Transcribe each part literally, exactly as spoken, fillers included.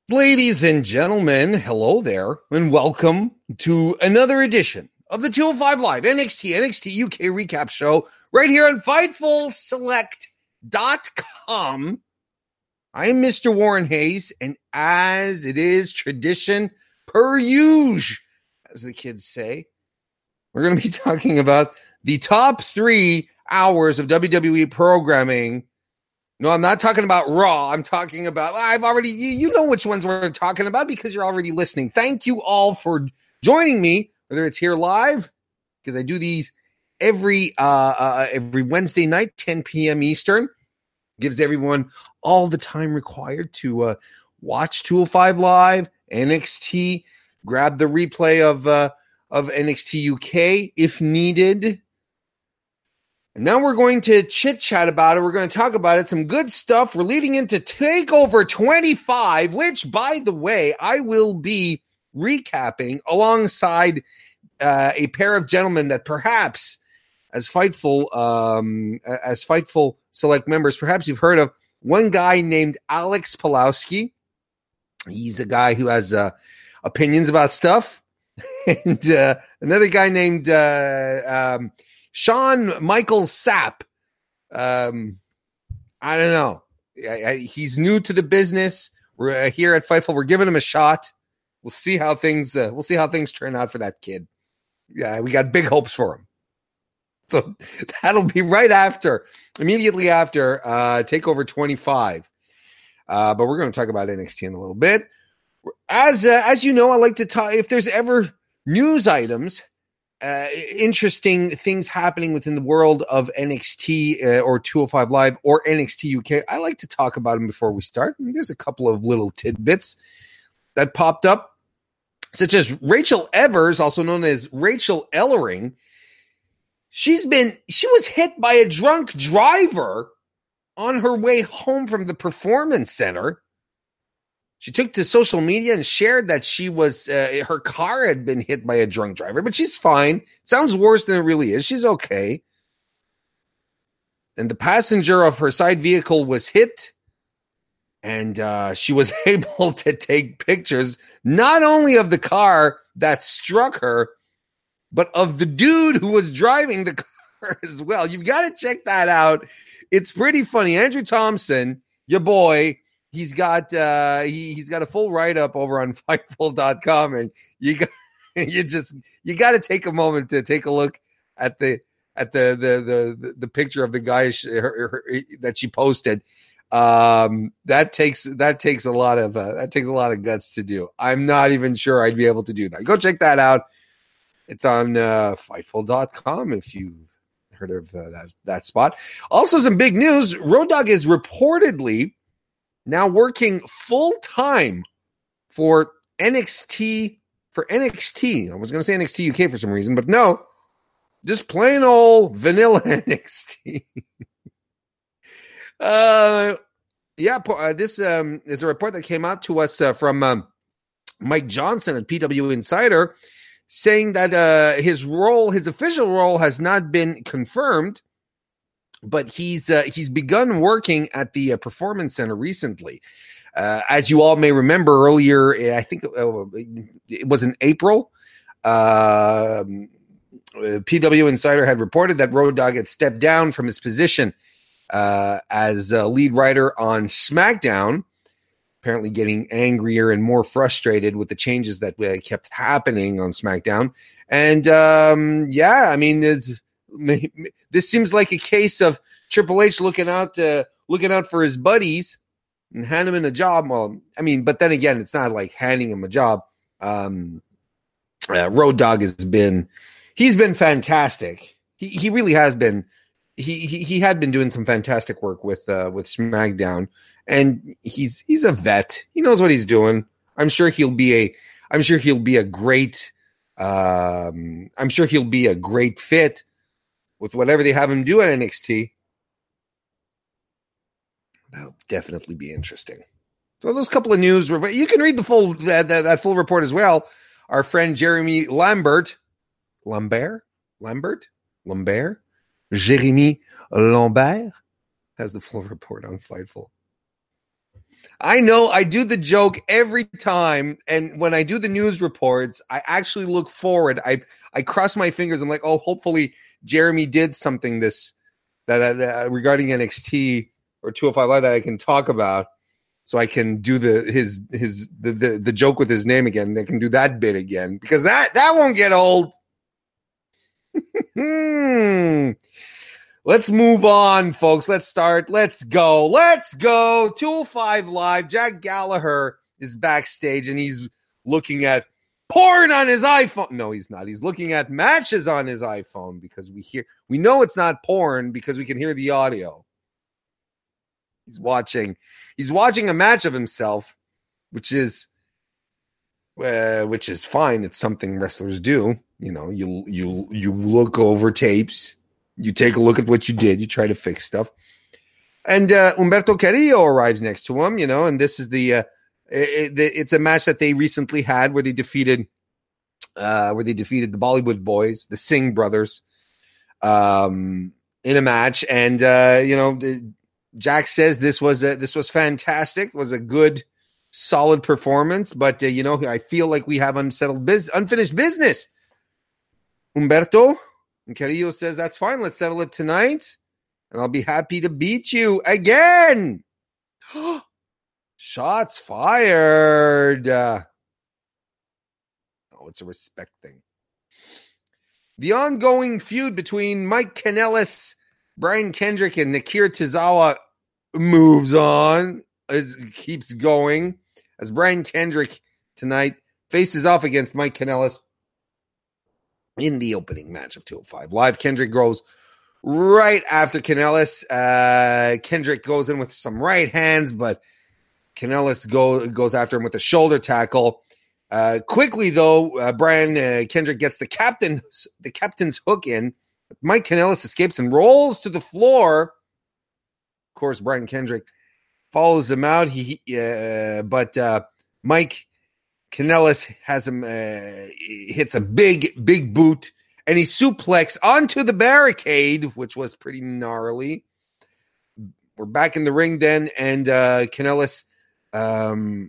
Ladies and gentlemen, hello there, and welcome to another edition of the two oh five Live N X T N X T U K recap show right here on Fightful Select dot com. I am Mister Warren Hayes, and as it is tradition per usual, as the kids say, we're going to be talking about the top three hours of W W E programming. No, I'm not talking about Raw. I'm talking about, I've already, you, you know which ones we're talking about because you're already listening. Thank you all for joining me, whether it's here live, because I do these every uh, uh, every Wednesday night, ten p.m. Eastern. Gives everyone all the time required to uh, watch two oh five Live, N X T, grab the replay of uh, of N X T U K if needed. And now we're going to chit-chat about it. We're going to talk about it. Some good stuff. We're leading into TakeOver twenty-five, which, by the way, I will be recapping alongside uh, a pair of gentlemen that perhaps, as Fightful, um, as Fightful Select members, perhaps you've heard of. One guy named Alex Pulowski. He's a guy who has uh, opinions about stuff. and uh, another guy named... Uh, um, Sean Michael Sapp. Um, I don't know. I, I, he's new to the business. We're uh, here at Fightful. We're giving him a shot. We'll see how things. Uh, we'll see how things turn out for that kid. Yeah, we got big hopes for him. So that'll be right after, immediately after uh, Takeover twenty-five. Uh, but we're going to talk about N X T in a little bit. As uh, as you know, I like to talk. If there's ever news items. Uh, interesting things happening within the world of N X T uh, or two oh five Live or N X T U K. I like to talk about them before we start. And there's a couple of little tidbits that popped up, such as Rachel Evers, also known as Rachel Ellering. She's been, she was hit by a drunk driver on her way home from the Performance Center. She took to social media and shared that she was, uh, her car had been hit by a drunk driver, but she's fine. Sounds worse than it really is. She's okay. And the passenger of her side vehicle was hit, and uh, she was able to take pictures, not only of the car that struck her, but of the dude who was driving the car as well. You've got to check that out. It's pretty funny. Andrew Thompson, your boy, He's got uh, he, he's got a full write-up over on Fightful dot com, and you got, you just you got to take a moment to take a look at the at the the the, the picture of the guy she, her, her, that she posted. Um, that takes that takes a lot of uh, that takes a lot of guts to do. I'm not even sure I'd be able to do that. Go check that out. It's on uh, Fightful dot com if you've heard of uh, that that spot. Also, some big news: Road Dogg is reportedly now working full-time for N X T, for N X T. I was going to say N X T U K for some reason, but no, just plain old vanilla N X T. uh, yeah, uh, this um, is a report that came out to us uh, from um, Mike Johnson at P W Insider saying that uh, his role, his official role has not been confirmed, but he's uh, he's begun working at the uh, Performance Center recently. Uh, as you all may remember earlier, I think uh, it was in April, uh, P W Insider had reported that Road Dogg had stepped down from his position uh, as a lead writer on SmackDown, apparently getting angrier and more frustrated with the changes that uh, kept happening on SmackDown. And um, yeah, I mean, it, this seems like a case of Triple H looking out, uh, looking out for his buddies and handing him a job. Well, I mean, but then again, it's not like handing him a job. Um, uh, Road Dogg has been, he's been fantastic. He he really has been. He he he had been doing some fantastic work with uh, with SmackDown, and he's he's a vet. He knows what he's doing. I'm sure he'll be a. I'm sure he'll be a great. Um, I'm sure he'll be a great fit with whatever they have him do at N X T. That'll definitely be interesting. So those couple of news, you can read the full that, that, that full report as well. Our friend Jeremy Lambert, Lambert, Lambert, Lambert, Jeremy Lambert has the full report on Fightful. I know I do the joke every time, and when I do the news reports, I actually look forward. I I cross my fingers. I'm like, oh, hopefully Jeremy did something this that, that regarding N X T or two oh five Live that I can talk about, so I can do the his his the the, the joke with his name again. I can do that bit again because that that won't get old. hmm. Let's move on, folks. Let's start. Let's go. Let's go. two oh five Live. Jack Gallagher is backstage and he's looking at porn on his iPhone. No, he's not. He's looking at matches on his iPhone because we hear, we know it's not porn because we can hear the audio. He's watching, he's watching a match of himself, which is, uh, which is fine. It's something wrestlers do. You know, you, you, you look over tapes. You take a look at what you did. You try to fix stuff. And uh, Humberto Carrillo arrives next to him, you know, and this is the, uh, it, it, it's a match that they recently had where they defeated, uh, where they defeated the Bollywood Boys, the Singh brothers, um, in a match. And, uh, you know, Jack says this was, a, this was fantastic, was a good, solid performance. But, uh, you know, I feel like we have unsettled business, unfinished business. Humberto. And Carrillo says, that's fine. Let's settle it tonight. And I'll be happy to beat you again. Shots fired. Uh, oh, it's a respect thing. The ongoing feud between Mike Kanellis, Brian Kendrick, and Akira Tozawa moves on, as keeps going, as Brian Kendrick tonight faces off against Mike Kanellis in the opening match of two oh five Live. Kendrick goes right after Kanellis. Uh, Kendrick goes in with some right hands, but Kanellis go, goes after him with a shoulder tackle. Uh, quickly, though, uh, Brian uh, Kendrick gets the captain's, the captain's hook in. Mike Kanellis escapes and rolls to the floor. Of course, Brian Kendrick follows him out. He, uh, but uh, Mike Kanellis has him, uh, hits a big, big boot, and he suplexes onto the barricade, which was pretty gnarly. We're back in the ring then, and uh, Kanellis, um,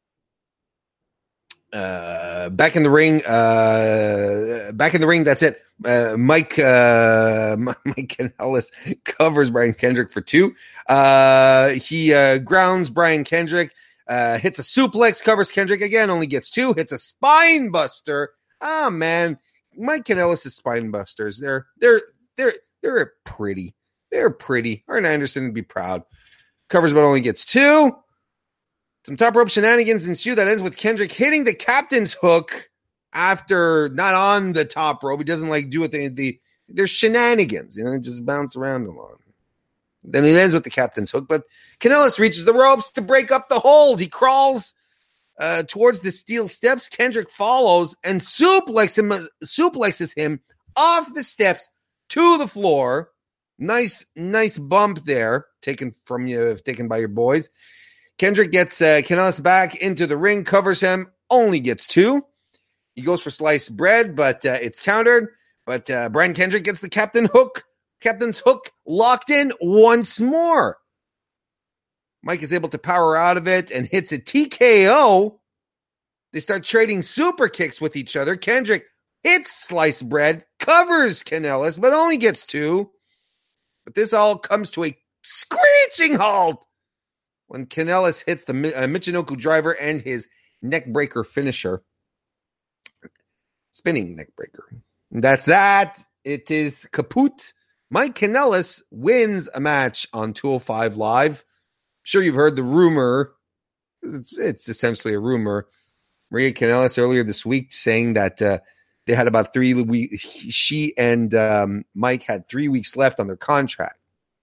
uh, back in the ring, uh, back in the ring. That's it. Uh, Mike, uh, Mike Kanellis covers Brian Kendrick for two. Uh, he uh, grounds Brian Kendrick. Uh, hits a suplex, covers Kendrick again, only gets two. Hits a spine buster. Ah, man, Mike Kanellis' spine busters. They're they're they're they're pretty. They're pretty. Arn Anderson would be proud. Covers, but only gets two. Some top rope shenanigans ensue that ends with Kendrick hitting the captain's hook after not on the top rope. He doesn't like do it. The, the there's shenanigans, you know, they just bounce around a lot. Then it ends with the captain's hook, but Kanellis reaches the ropes to break up the hold. He crawls uh, towards the steel steps. Kendrick follows and suplexes him, suplexes him off the steps to the floor. Nice, nice bump there, taken from you, taken by your boys. Kendrick gets uh, Kanellis back into the ring, covers him, only gets two. He goes for sliced bread, but uh, it's countered. But uh, Brian Kendrick gets the captain hook. Captain's hook locked in once more. Mike is able to power out of it and hits a T K O. They start trading super kicks with each other. Kendrick hits sliced bread, covers Kanellis, but only gets two. But this all comes to a screeching halt when Kanellis hits the uh, Michinoku driver and his neckbreaker finisher. Spinning neckbreaker. And that's that. It is kaput. Mike Kanellis wins a match on two oh five Live. I'm sure you've heard the rumor. It's, it's essentially a rumor. Maria Kanellis earlier this week saying that uh, they had about three weeks. She and um, Mike had three weeks left on their contract.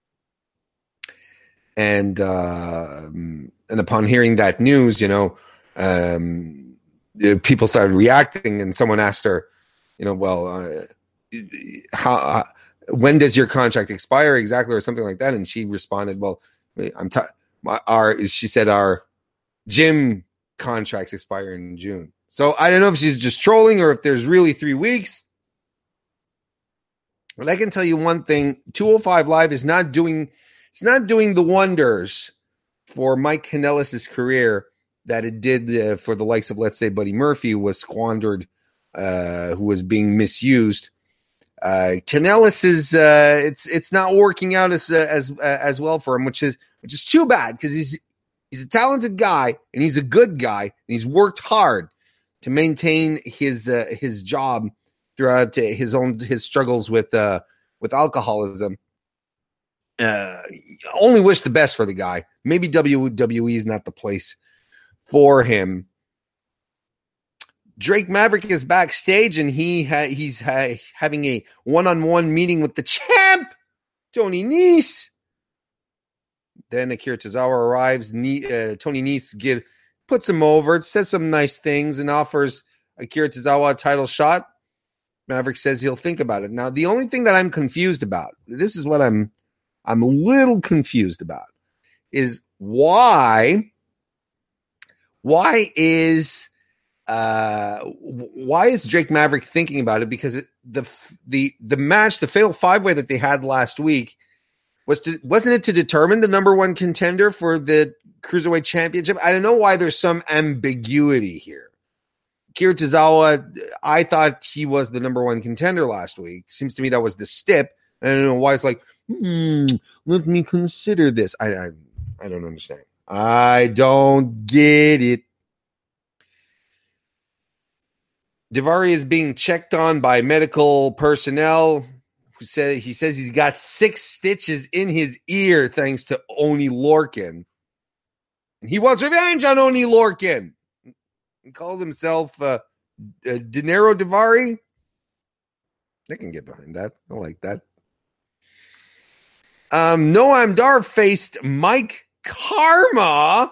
And uh, and upon hearing that news, you know, um, people started reacting, and someone asked her, you know, well, uh, how. Uh, when does your contract expire exactly, or something like that? And she responded, well, I'm t- our, she said our gym contracts expire in June. So I don't know if she's just trolling or if there's really three weeks. But I can tell you one thing, two oh five Live is not doing, it's not doing the wonders for Mike Kanellis' career that it did uh, for the likes of, let's say, Buddy Murphy, who was squandered, uh, who was being misused. Uh, Kanellis is uh, it's it's not working out as uh, as uh, as well for him, which is which is too bad because he's he's a talented guy and he's a good guy and he's worked hard to maintain his uh, his job throughout his own his struggles with uh, with alcoholism. Uh, only wish the best for the guy. Maybe W W E is not the place for him. Drake Maverick is backstage and he ha- he's ha- having a one-on-one meeting with the champ, Tony Nese. Then Akira Tozawa arrives. Ne- uh, Tony Nese give, puts him over, says some nice things, and offers Akira Tozawa a title shot. Maverick says he'll think about it. Now, the only thing that I'm confused about, this is what I'm I'm a little confused about, is why why is uh, why is Drake Maverick thinking about it? Because it, the the the match, the Fatal Five Way that they had last week, was to, wasn't it to determine the number one contender for the Cruiserweight Championship? I don't know why there's some ambiguity here. Akira Tozawa, I thought he was the number one contender last week. Seems to me that was the stip. I don't know why it's like, hmm, let me consider this. I, I I don't understand. I don't get it. Daivari is being checked on by medical personnel who said he says he's got six stitches in his ear thanks to Oni Lorcan. And he wants revenge on Oni Lorcan. He called himself uh, uh, Dinero Daivari. I can get behind that. I like that. Um, Noam Dar faced Mike Karma.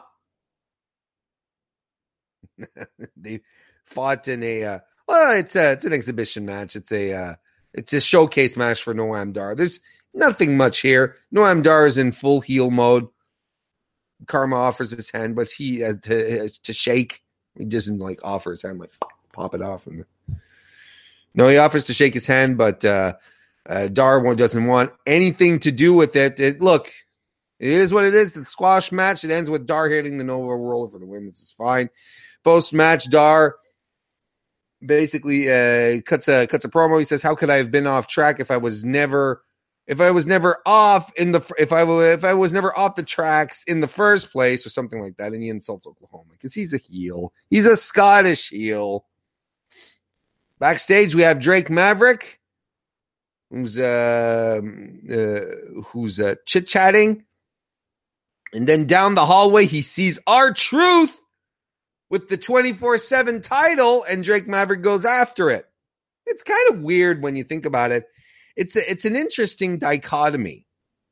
They fought in a uh, well, it's a it's an exhibition match. It's a uh, it's a showcase match for Noam Dar. There's nothing much here. Noam Dar is in full heel mode. Karma offers his hand, but he uh, to uh, to shake. He doesn't like offer his hand, like pop it off. And no, he offers to shake his hand, but uh, uh, Dar doesn't want anything to do with it. it. Look, it is what it is. It's a squash match. It ends with Dar hitting the Nova Roller for the win. This is fine. Post match, Dar basically uh, cuts a cuts a promo. He says, "How could I have been off track if I was never, if I was never off in the, if I if I was never off the tracks in the first place, or something like that." And he insults Oklahoma because he's a heel. He's a Scottish heel. Backstage, we have Drake Maverick, who's uh, uh who's uh, chit chatting, and then down the hallway he sees R-Truth with the twenty-four seven title, and Drake Maverick goes after it. It's kind of weird when you think about it. It's a, it's an interesting dichotomy.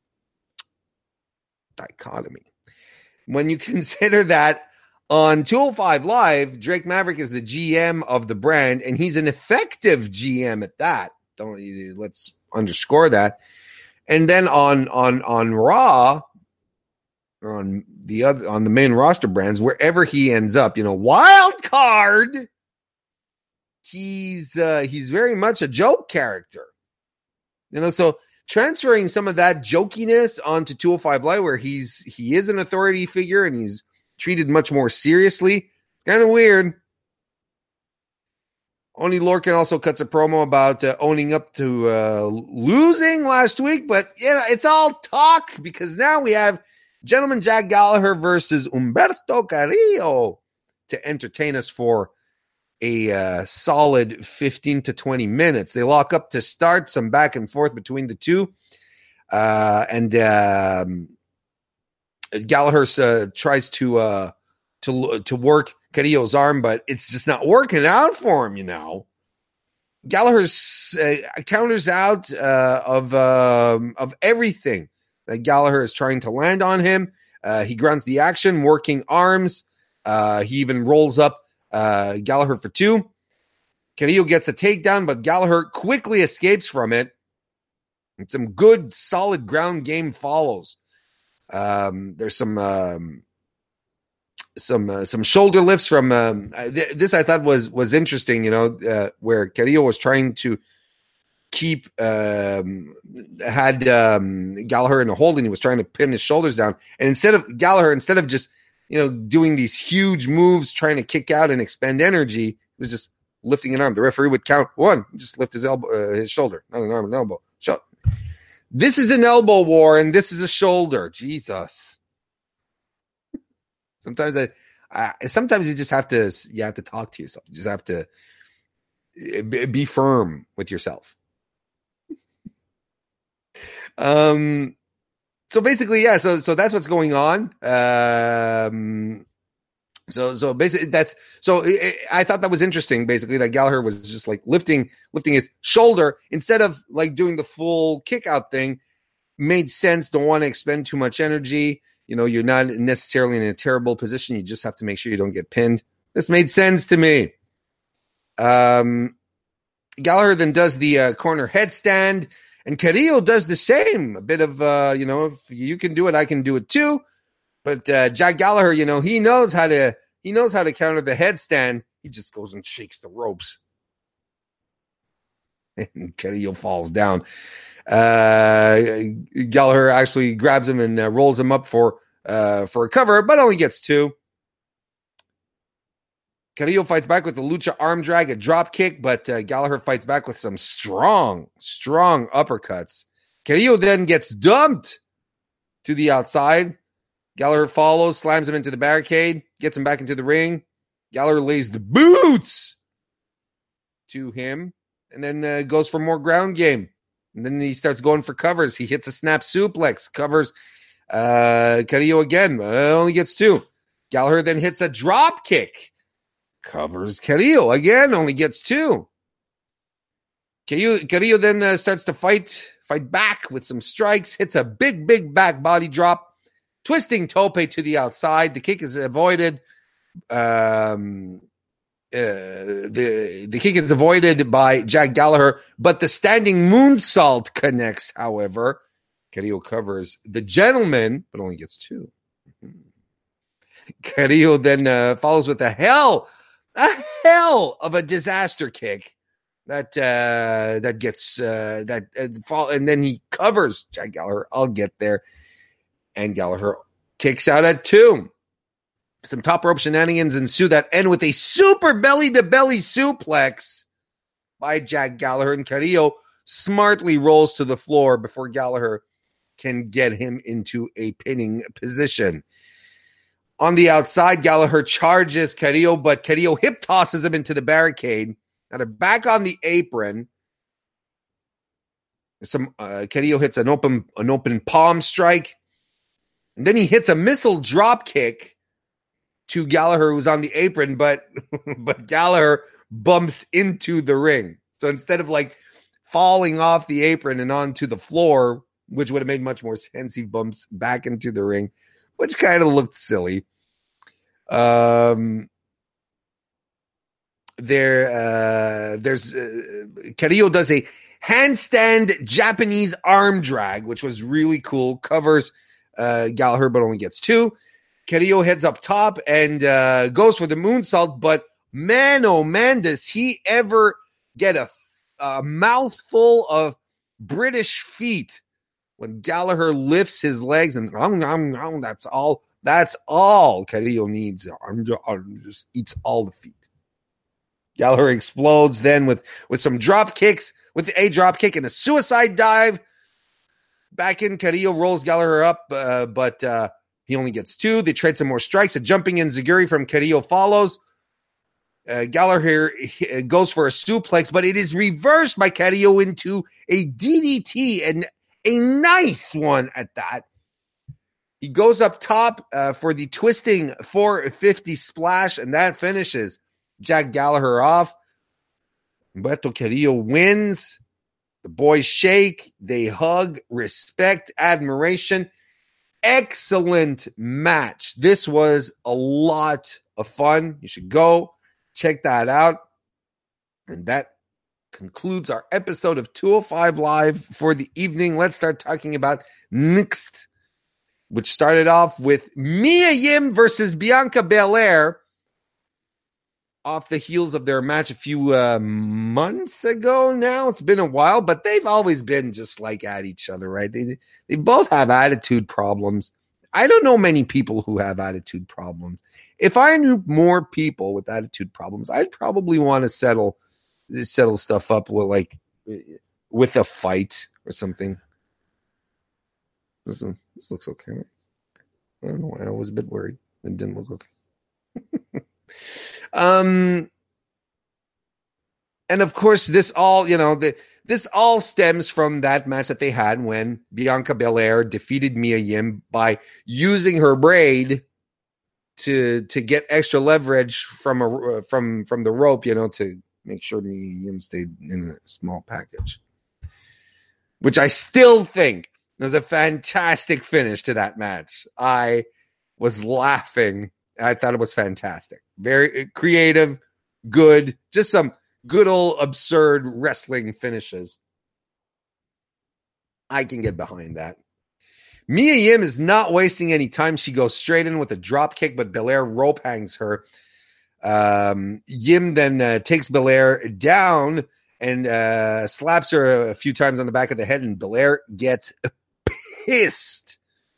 Dichotomy. When you consider that on two oh five Live, Drake Maverick is the G M of the brand, and he's an effective G M at that. Don't let's underscore that. And then on on on Raw, or on the other on the main roster brands, wherever he ends up, you know, wild card, he's uh, he's very much a joke character. You know, so transferring some of that jokiness onto two oh five Live, where he's he is an authority figure and he's treated much more seriously, it's kind of weird. Oni Lorcan also cuts a promo about uh, owning up to uh, losing last week, but you know, it's all talk because now we have Gentleman Jack Gallagher versus Humberto Carrillo to entertain us for a uh, solid fifteen to twenty minutes. They lock up to start, some back and forth between the two. Uh, and um, Gallagher uh, tries to uh, to to work Carrillo's arm, but it's just not working out for him, you know. Gallagher uh, counters out uh, of um, of everything that Gallagher is trying to land on him. Uh, he grounds the action, working arms. Uh, he even rolls up uh, Gallagher for two. Carrillo gets a takedown, but Gallagher quickly escapes from it. And some good, solid ground game follows. Um, there's some um, some uh, some shoulder lifts from um, th- this. I thought was was interesting. You know, uh, where Carrillo was trying to keep um, had um, Gallagher in a hold, and he was trying to pin his shoulders down. And instead of Gallagher, instead of just you know doing these huge moves, trying to kick out and expend energy, he was just lifting an arm. The referee would count one, just lift his elbow, uh, his shoulder, not an arm, an elbow. So this is an elbow war, and this is a shoulder. Jesus. Sometimes I, I sometimes you just have to you have to talk to yourself. You just have to be firm with yourself. Um, so basically, yeah, so, so that's what's going on. Um, so, so basically that's, so it, I thought that was interesting, basically, that Gallagher was just like lifting, lifting his shoulder instead of like doing the full kick out thing. Made sense. Don't want to expend too much energy. You know, you're not necessarily in a terrible position. You just have to make sure you don't get pinned. This made sense to me. Um, Gallagher then does the uh, corner headstand, and Carrillo does the same. A bit of, uh, you know, if you can do it, I can do it too. But uh, Jack Gallagher, you know, he knows how to he knows how to counter the headstand. He just goes and shakes the ropes, and Carrillo falls down. Uh, Gallagher actually grabs him and uh, rolls him up for uh, for a cover, but only gets two. Carrillo fights back with the lucha arm drag, a drop kick, but uh, Gallagher fights back with some strong, strong uppercuts. Carrillo then gets dumped to the outside. Gallagher follows, slams him into the barricade, gets him back into the ring. Gallagher lays the boots to him, and then uh, goes for more ground game. And then he starts going for covers. He hits a snap suplex, covers uh, Carrillo again, but only gets two. Gallagher then hits a drop kick. Covers Carrillo again, only gets two. Carrillo, Carrillo then uh, starts to fight, fight back with some strikes, hits a big, big back body drop, twisting tope to the outside. The kick is avoided. Um, uh, the the kick is avoided by Jack Gallagher, but the standing moonsault connects. However, Carrillo covers the gentleman, but only gets two. Carrillo then uh, follows with a hell. A hell of a disaster kick that uh, that gets uh, that uh, fall, and then he covers Jack Gallagher. I'll get there, and Gallagher kicks out at two. Some top rope shenanigans ensue that end with a super belly to belly suplex by Jack Gallagher, and Carrillo smartly rolls to the floor before Gallagher can get him into a pinning position. On the outside, Gallagher charges Carrillo, but Carrillo hip tosses him into the barricade. Now they're back on the apron. Some uh, Carrillo hits an open an open palm strike, and then he hits a missile drop kick to Gallagher, who's on the apron, but but Gallagher bumps into the ring. So instead of like falling off the apron and onto the floor, which would have made much more sense, he bumps back into the ring, which kind of looked silly. Um, there, uh, there's uh, Carrillo does a handstand Japanese arm drag, which was really cool. Covers uh, Gallagher, but only gets two. Carrillo heads up top and uh, goes for the moonsault, but man, oh man, does he ever get a, a mouthful of British feet when Gallagher lifts his legs and um, um, um, that's all. That's all Carrillo needs. I'm, I'm just eats all the feet. Gallagher explodes then with, with some drop kicks, with a drop kick and a suicide dive. Back in, Carrillo rolls Gallagher up, uh, but uh, he only gets two. They trade some more strikes. A jumping enziguri from Carrillo follows. Uh, Gallagher goes for a suplex, but it is reversed by Carrillo into a D D T, and a nice one at that. He goes up top uh, for the twisting four fifty splash, and that finishes Jack Gallagher off. Humberto Carrillo wins. The boys shake. They hug. Respect. Admiration. Excellent match. This was a lot of fun. You should go check that out. And that concludes our episode of two oh five Live for the evening. Let's start talking about next, which started off with Mia Yim versus Bianca Belair. off the heels of their match a few uh, months ago now. It's been a while, but they've always been just like at each other, right? They they both have attitude problems. I don't know many people who have attitude problems. If I knew more people with attitude problems, I'd probably want to settle settle stuff up with like with a fight or something. This, this looks okay. Right? I don't know why I was a bit worried. It didn't look okay. um, and of course, this all, you know, the, this all stems from that match that they had when Bianca Belair defeated Mia Yim by using her braid to to get extra leverage from a from from the rope, you know, to make sure Mia Yim stayed in a small package, which I still think was a fantastic finish to that match. I was laughing. I thought it was fantastic. Very creative, good, just some good old absurd wrestling finishes. I can get behind that. Mia Yim is not wasting any time. She goes straight in with a drop kick, but Belair rope hangs her. Um, Yim then uh, takes Belair down and uh, slaps her a few times on the back of the head, and Belair gets pissed.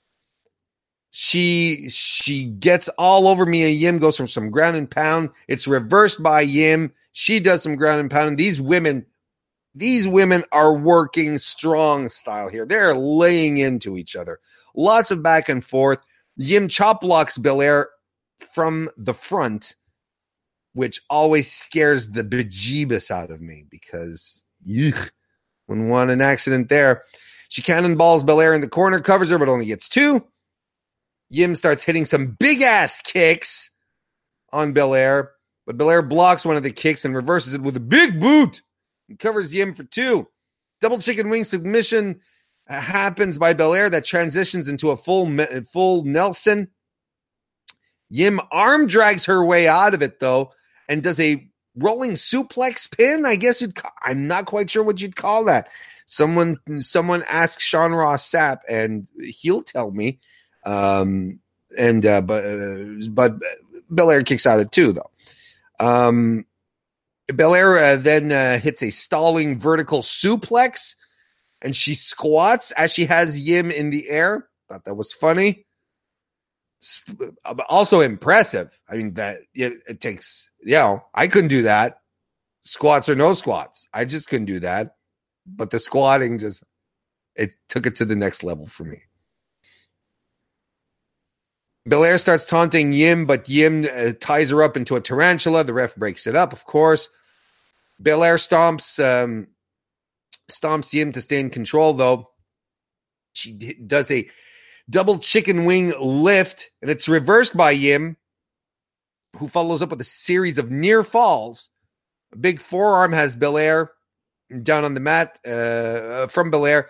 She she gets all over Mia Yim, goes from some ground and pound. It's reversed by Yim. She does some ground and pound. And these women, these women are working strong style here. They're laying into each other. Lots of back and forth. Yim chop blocks Belair from the front, which always scares the bejeebus out of me because ugh, wouldn't want an accident there. She cannonballs Belair in the corner, covers her, but only gets two. Yim starts hitting some big-ass kicks on Belair, but Belair blocks one of the kicks and reverses it with a big boot and covers Yim for two. Double chicken wing submission happens by Belair that transitions into a full, full Nelson. Yim arm drags her way out of it, though, and does a rolling suplex pin. I guess you'd. Call, I'm not quite sure what you'd call that. Someone, someone asked Sean Ross Sapp, and he'll tell me. Um, and uh, but uh, but Belair kicks out at two, though. Um, Belair uh, then uh, hits a stalling vertical suplex, and she squats as she has Yim in the air. Thought that was funny. Also impressive. I mean, that it, it takes, you know, I couldn't do that. Squats or no squats. I just couldn't do that. But the squatting just, it took it to the next level for me. Belair starts taunting Yim, but Yim uh, ties her up into a tarantula. The ref breaks it up, of course. Belair stomps, um, stomps Yim to stay in control, though. She d- does a double chicken wing lift, and it's reversed by Yim, who follows up with a series of near falls. A big forearm has Belair down on the mat uh, from Belair.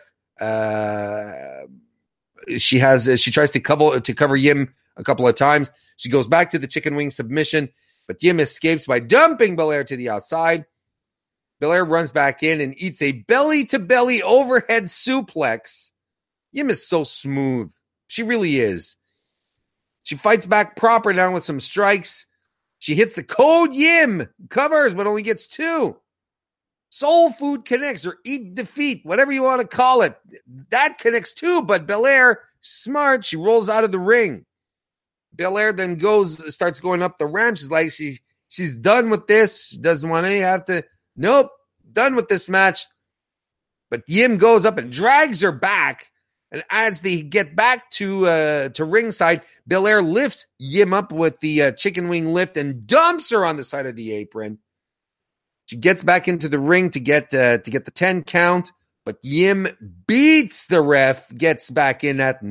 Uh, she has uh, she tries to cover to cover Yim a couple of times. She goes back to the chicken wing submission, but Yim escapes by dumping Belair to the outside. Belair runs back in and eats a belly-to-belly overhead suplex. Yim is so smooth. She really is. She fights back proper now with some strikes. She hits the code Yim, covers, but only gets two. Soul Food connects, or Eat Defeat, whatever you want to call it. That connects too, but Belair, smart, she rolls out of the ring. Belair then goes, starts going up the ramp. She's like, she's, she's done with this. She doesn't want any have to, nope, done with this match. But Yim goes up and drags her back. And as they get back to uh, to ringside, Belair lifts Yim up with the uh, chicken wing lift and dumps her on the side of the apron. She gets back into the ring to get uh, to get the ten count, but Yim beats the ref, gets back in at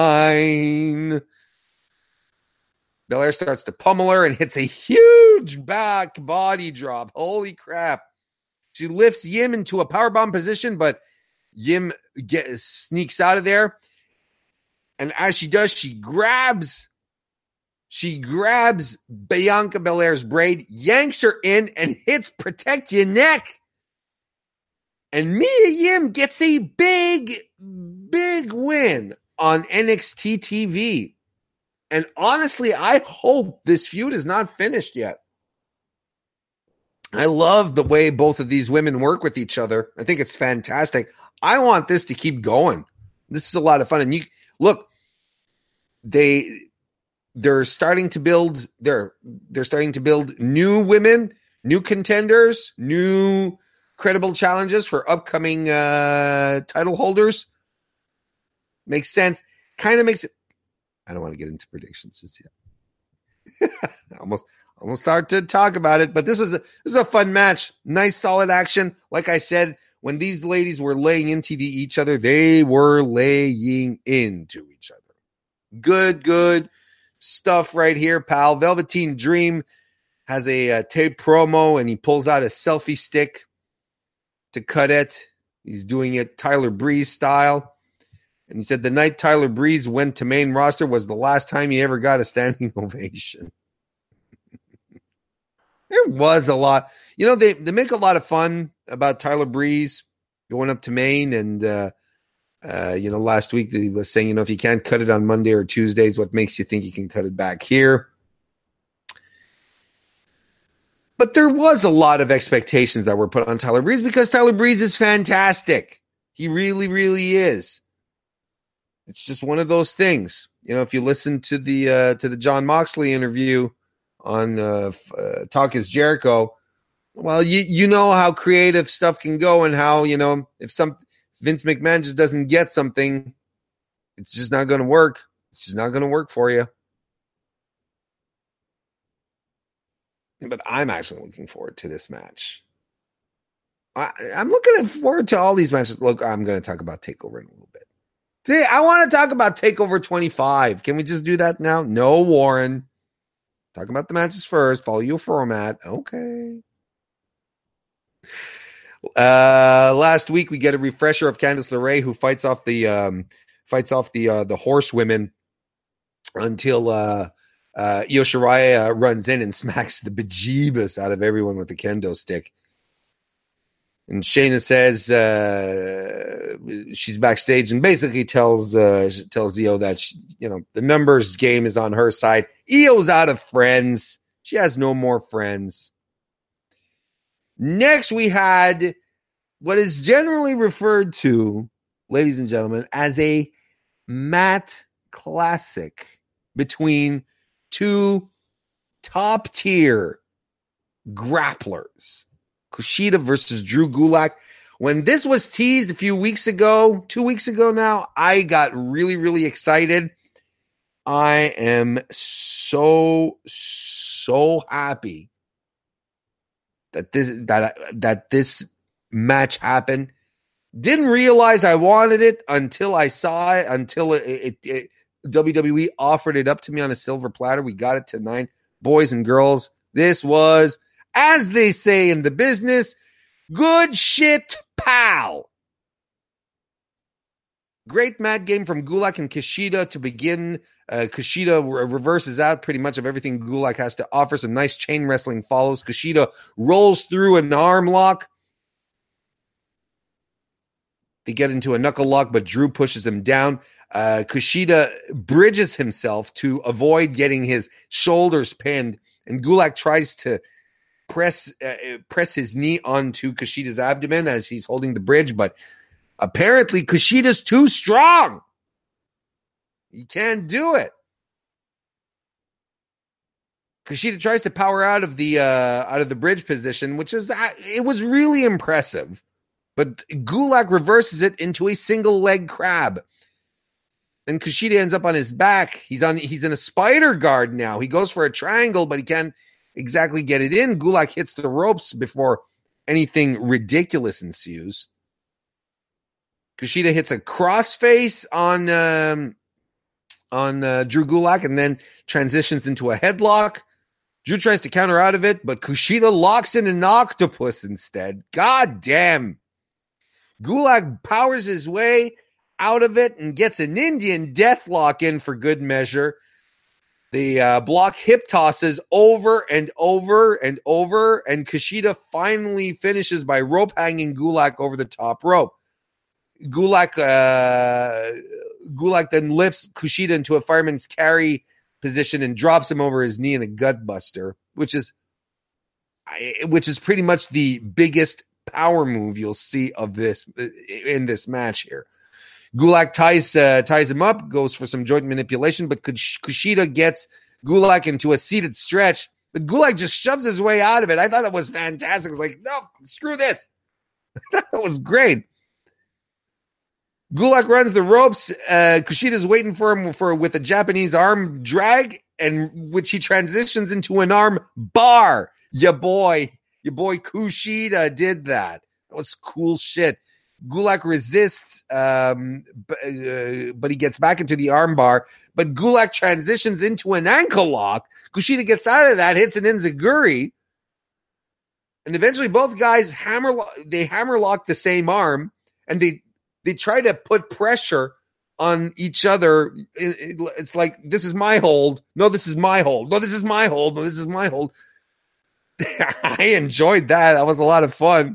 nine. Belair starts to pummel her and hits a huge back body drop. Holy crap. She lifts Yim into a powerbomb position, but Yim get, sneaks out of there. And as she does, she grabs, she grabs Bianca Belair's braid, yanks her in, and hits Protect Your Neck. And Mia Yim gets a big, big win on N X T T V. And honestly, I hope this feud is not finished yet. I love the way both of these women work with each other. I think it's fantastic. I want this to keep going. This is a lot of fun. And you look, they they're starting to build they're they're starting to build new women, new contenders, new credible challenges for upcoming uh, title holders. Makes sense. Kind of makes it. I don't want to get into predictions just yet. almost almost start to talk about it, but this was a this was a fun match. Nice, solid action. Like I said, when these ladies were laying into the, each other, they were laying into each other. Good, good stuff right here, pal. Velveteen Dream has a, a tape promo, and he pulls out a selfie stick to cut it. He's doing it Tyler Breeze style. And he said the night Tyler Breeze went to main roster was the last time he ever got a standing ovation. There was a lot. You know, they, they make a lot of fun about Tyler Breeze going up to Maine. And, uh, uh, you know, last week he was saying, you know, if you can't cut it on Monday or Tuesdays, what makes you think you can cut it back here? But there was a lot of expectations that were put on Tyler Breeze because Tyler Breeze is fantastic. He really, really is. It's just one of those things. You know, if you listen to the uh, to the John Moxley interview on uh, uh, Talk is Jericho, well, you you know how creative stuff can go and how, you know, if some Vince McMahon just doesn't get something, it's just not going to work. It's just not going to work for you. But I'm actually looking forward to this match. I, I'm looking forward to all these matches. Look, I'm going to talk about TakeOver in a little bit. See, I want to talk about TakeOver twenty-five. Can we just do that now? No, Warren. Talk about the matches first. Follow your format. Okay. Uh, last week we get a refresher of Candice LeRae, who fights off the um, fights off the uh, the horsewomen until uh, uh, Io Shirai uh, runs in and smacks the bejeebus out of everyone with a kendo stick. And Shayna says uh, she's backstage and basically tells uh, tells Io that she, you know, the numbers game is on her side. Io's out of friends. She has no more friends. Next, we had what is generally referred to, ladies and gentlemen, as a mat classic between two top tier grapplers. Kushida versus Drew Gulak. When this was teased a few weeks ago, two weeks ago now, I got really, really excited. I am so, so happy that this that that this match happened. Didn't realize I wanted it until I saw it, until it, it, it W W E offered it up to me on a silver platter. We got it tonight. Boys and girls, this was, as they say in the business, good shit, pal. Great mat game from Gulak and Kushida to begin. Uh, Kushida re- reverses out pretty much of everything Gulak has to offer. Some nice chain wrestling follows. Kushida rolls through an arm lock. They get into a knuckle lock, but Drew pushes him down. Uh, Kushida bridges himself to avoid getting his shoulders pinned, and Gulak tries to press uh, press his knee onto Kushida's abdomen as he's holding the bridge, but apparently Kushida's too strong. He can't do it. Kushida tries to power out of the uh, out of the bridge position, which is uh, it was really impressive. But Gulak reverses it into a single leg crab. And Kushida ends up on his back. He's on he's in a spider guard now. He goes for a triangle, but he can't exactly get it in. Gulak hits the ropes before anything ridiculous ensues. Kushida hits a crossface on um, on uh, Drew Gulak and then transitions into a headlock. Drew tries to counter out of it, but Kushida locks in an octopus instead. God damn. Gulak powers his way out of it and gets an Indian deathlock in for good measure. The uh, block hip tosses over and over and over, and Kushida finally finishes by rope hanging Gulak over the top rope. Gulak, uh, Gulak then lifts Kushida into a fireman's carry position and drops him over his knee in a gut buster, which is, which is pretty much the biggest power move you'll see of this in this match here. Gulak ties uh, ties him up, goes for some joint manipulation, but Kushida gets Gulak into a seated stretch. But Gulak just shoves his way out of it. I thought that was fantastic. I was like, no, screw this. That was great. Gulak runs the ropes. Uh, Kushida's waiting for him for with a Japanese arm drag, and which he transitions into an arm bar. Ya boy, your boy Kushida did that. That was cool shit. Gulak resists, um, but, uh, but he gets back into the arm bar. But Gulak transitions into an ankle lock. Kushida gets out of that, hits an enziguri, and eventually both guys hammer. They hammer lock the same arm, and they they try to put pressure on each other. It, it, it's like, this is my hold. No, this is my hold. No, this is my hold. No, this is my hold. I enjoyed that. That was a lot of fun.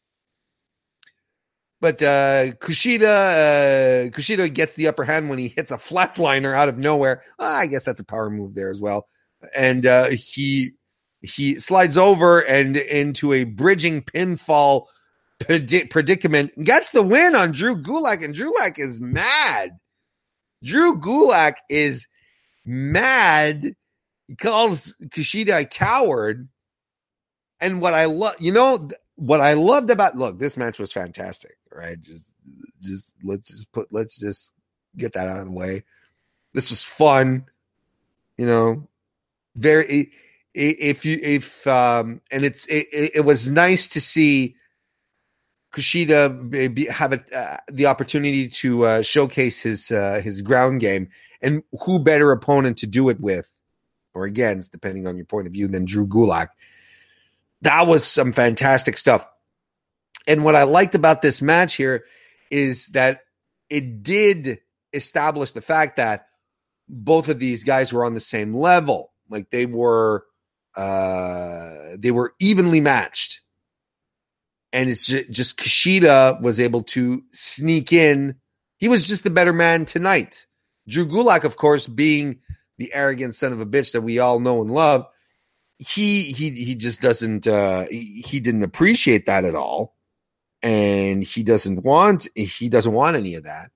But uh, Kushida, uh, Kushida gets the upper hand when he hits a flatliner out of nowhere. Ah, I guess that's a power move there as well. And uh, he he slides over and into a bridging pinfall predic- predicament. Gets the win on Drew Gulak, and Drew Gulak is mad. Drew Gulak is mad. He calls Kushida a coward. And what I love, you know, what I loved about, look, this match was fantastic, right? Just, just, let's just put, let's just get that out of the way. This was fun, you know, very, if you, if, um, and it's, it, it was nice to see Kushida be, have a, uh, the opportunity to uh, showcase his, uh, his ground game, and who better opponent to do it with or against, depending on your point of view, than Drew Gulak. That was some fantastic stuff. And what I liked about this match here is that it did establish the fact that both of these guys were on the same level. Like they were, uh, they were evenly matched. And it's just, just Kushida was able to sneak in. He was just the better man tonight. Drew Gulak, of course, being the arrogant son of a bitch that we all know and love, he he he just doesn't uh he, he didn't appreciate that at all, and he doesn't want he doesn't want any of that.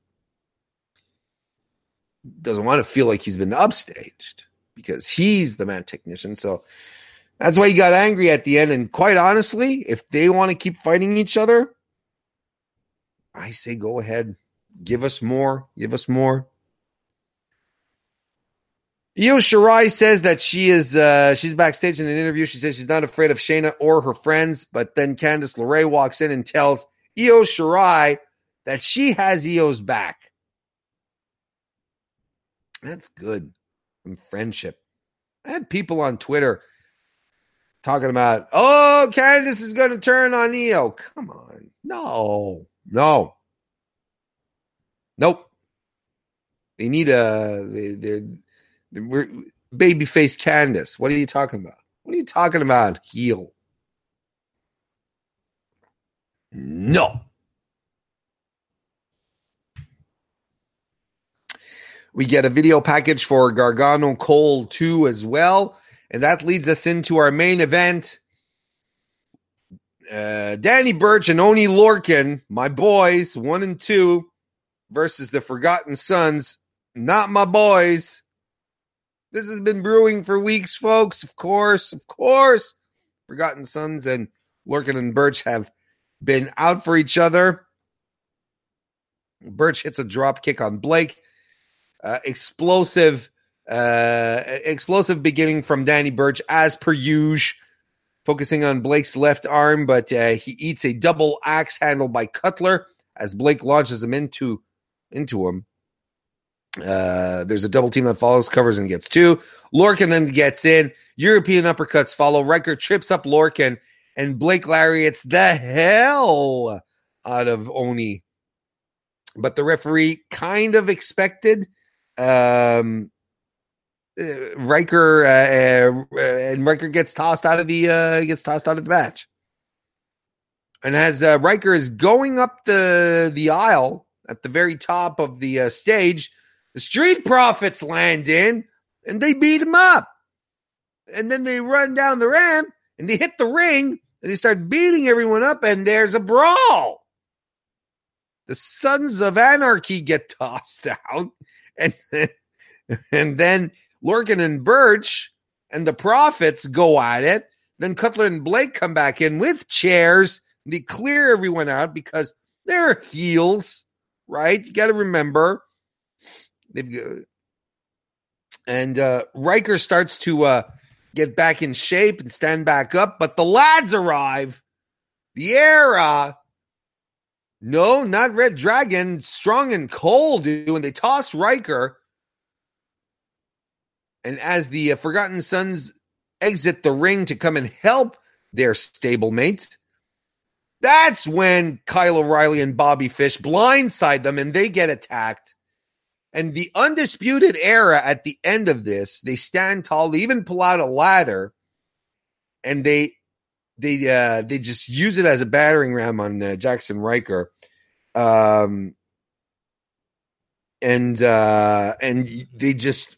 Doesn't want to feel like he's been upstaged because he's the man technician. So that's why he got angry at the end. And quite honestly, if they want to keep fighting each other, I say go ahead, give us more, give us more. Io Shirai says that she is uh, she's backstage in an interview. She says she's not afraid of Shayna or her friends, but then Candice LeRae walks in and tells Io Shirai that she has Io's back. That's good. And friendship. I had people on Twitter talking about, oh, Candice is going to turn on Io. Come on. No. No. Nope. They need a... They, they're... We're babyface Candice. What are you talking about? What are you talking about? Heel. No. We get a video package for Gargano Cole two as well. And that leads us into our main event. Uh, Danny Burch and Oni Lorcan, my boys, one and two, versus the Forgotten Sons, not my boys. This has been brewing for weeks, folks. Of course, of course. Forgotten Sons and Lorcan and Burch have been out for each other. Burch hits a drop kick on Blake. Uh, explosive, uh, explosive beginning from Danny Burch as per usual, focusing on Blake's left arm, but uh, he eats a double axe handle by Cutler as Blake launches him into, into him. Uh, there's a double team that follows, covers, and gets two. Lorcan then gets in. European uppercuts follow. Riker trips up Lorcan, and Blake lariats the hell out of Oni. But the referee kind of expected um, uh, Riker, uh, uh, and Riker gets tossed out of the uh, gets tossed out of the match. And as uh, Riker is going up the the aisle at the very top of the uh, stage, the Street Profits land in and they beat him up. And then they run down the ramp and they hit the ring and they start beating everyone up, and there's a brawl. The Sons of Anarchy get tossed out, and then, and then Lorcan and Birch and the Profits go at it. Then Cutler and Blake come back in with chairs. They clear everyone out because they're heels, right? You got to remember. They've and uh, Riker starts to uh, get back in shape and stand back up, but the lads arrive. The Era, no, not Red Dragon, Strong and Cole do, and they toss Riker. And as the uh, Forgotten Sons exit the ring to come and help their stablemate, that's when Kyle O'Reilly and Bobby Fish blindside them and they get attacked. And the Undisputed Era at the end of this, they stand tall. They even pull out a ladder, and they they uh, they just use it as a battering ram on uh, Jackson Riker, um, and uh, and they just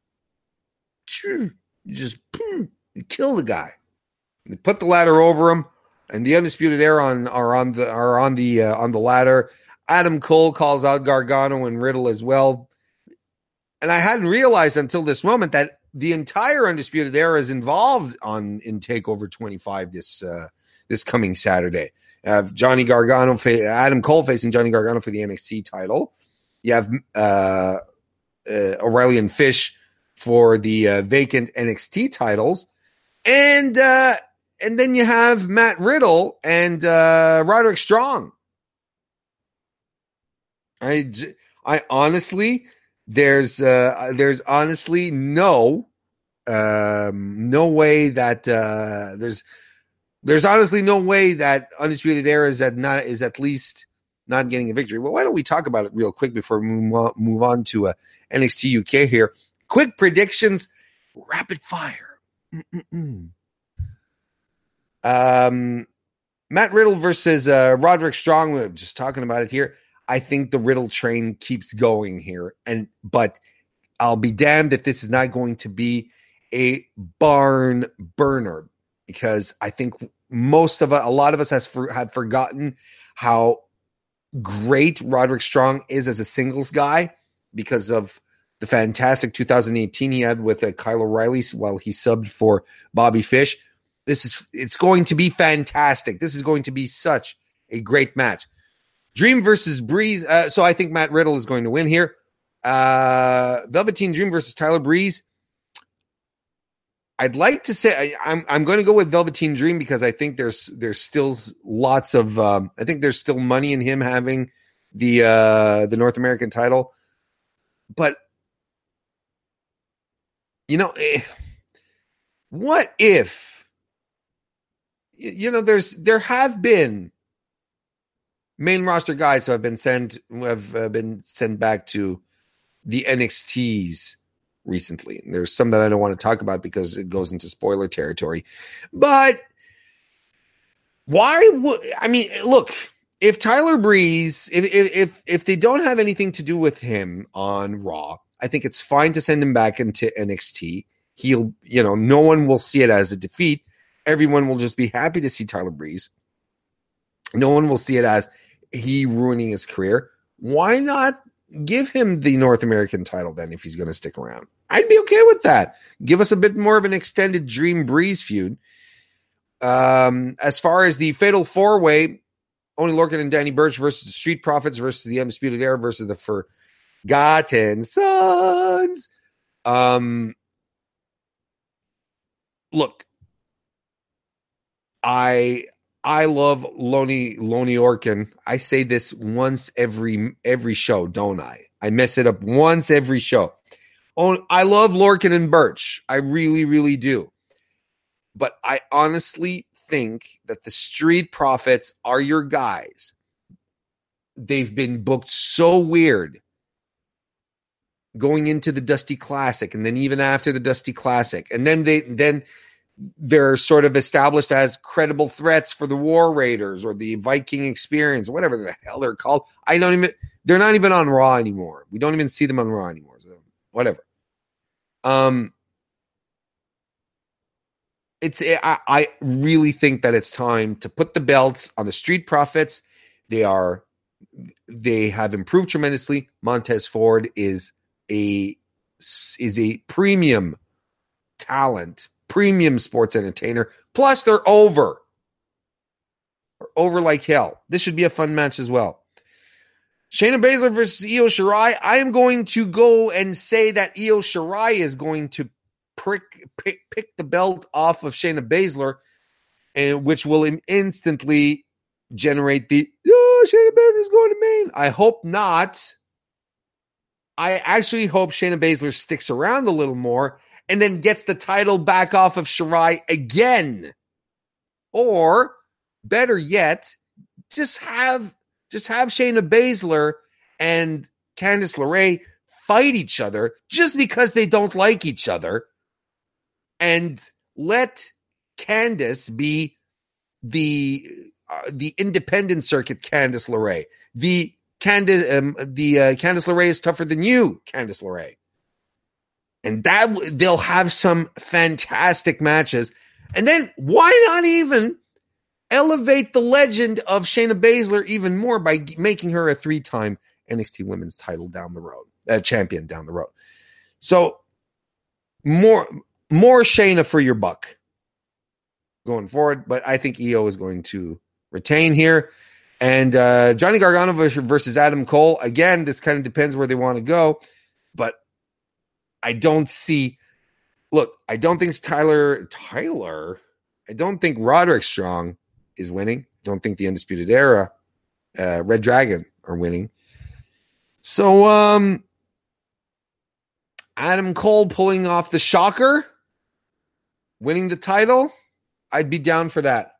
just kill the guy. They put the ladder over him, and the Undisputed Era on, are on the are on the uh, on the ladder. Adam Cole calls out Gargano and Riddle as well. And I hadn't realized until this moment that the entire Undisputed Era is involved on in TakeOver twenty-five this uh, this coming Saturday. You have Johnny Gargano, fa- Adam Cole facing Johnny Gargano for the N X T title. You have uh, uh, O'Reilly and Fish for the uh, vacant N X T titles. And uh, and then you have Matt Riddle and uh, Roderick Strong. I, I honestly, there's uh, there's honestly no um, no way that uh, there's there's honestly no way that Undisputed Era is at not is at least not getting a victory. Well, why don't we talk about it real quick before we move on, move on to uh, N X T U K here? Quick predictions, rapid fire. Mm-mm-mm. Um, Matt Riddle versus uh, Roderick Strong. We're just talking about it here. I think the Riddle train keeps going here, and but I'll be damned if this is not going to be a barn burner, because I think most of us, a lot of us has for, have forgotten how great Roderick Strong is as a singles guy because of the fantastic two thousand eighteen he had with uh, Kyle O'Reilly while he subbed for Bobby Fish. This is it's going to be fantastic. This is going to be such a great match. Dream versus Breeze. Uh, so I think Matt Riddle is going to win here. Uh, Velveteen Dream versus Tyler Breeze. I'd like to say I, I'm I'm going to go with Velveteen Dream because I think there's there's still lots of um, I think there's still money in him having the uh, the North American title. But you know, eh, what if you know there's there have been main roster guys who have been sent who have uh, been sent back to the N X Ts recently. There's some that I don't want to talk about because it goes into spoiler territory. But why would I mean? Look, if Tyler Breeze, if if if they don't have anything to do with him on Raw, I think it's fine to send him back into N X T. He'll, you know, no one will see it as a defeat. Everyone will just be happy to see Tyler Breeze. No one will see it as he ruining his career. Why not give him the North American title then if he's going to stick around? I'd be okay with that. Give us a bit more of an extended Dream Breeze feud. Um, as far as the Fatal Four-Way, Oney Lorcan and Danny Burch versus the Street Profits versus the Undisputed Era versus the Forgotten Sons. Um, look, I... I love Loney Loney Orkin. I say this once every every show, don't I? I mess it up once every show. Oh, I love Lorcan and Birch. I really, really do. But I honestly think that the Street Profits are your guys. They've been booked so weird going into the Dusty Classic, and then even after the Dusty Classic, and then they then. They're sort of established as credible threats for the War Raiders or the Viking Experience, or whatever the hell they're called. I don't even, they're not even on Raw anymore. We don't even see them on Raw anymore. So whatever. Um, it's I, I really think that it's time to put the belts on the Street Profits. They are they have improved tremendously. Montez Ford is a is a premium talent, premium sports entertainer. Plus, they're over. They're over like hell. This should be a fun match as well. Shayna Baszler versus Io Shirai. I am going to go and say that Io Shirai is going to prick, pick, pick the belt off of Shayna Baszler, and which will instantly generate the, oh, Shayna Baszler is going to Maine. I hope not. I actually hope Shayna Baszler sticks around a little more and then gets the title back off of Shirai again. Or, better yet, just have just have Shayna Baszler and Candice LeRae fight each other just because they don't like each other, and let Candice be the uh, the independent circuit Candice LeRae. The Candice um, the uh, Candice LeRae is tougher than you, Candice LeRae. And that they'll have some fantastic matches. And then why not even elevate the legend of Shayna Baszler even more by making her a three-time N X T Women's title down the road, uh, champion down the road. So more, more Shayna for your buck going forward. But I think Io is going to retain here. And uh, Johnny Gargano versus Adam Cole. Again, this kind of depends where they want to go. But I don't see, look, I don't think Tyler, Tyler, I don't think Roderick Strong is winning. Don't think the Undisputed Era, uh, Red Dragon are winning. So, um, Adam Cole pulling off the shocker, winning the title. I'd be down for that.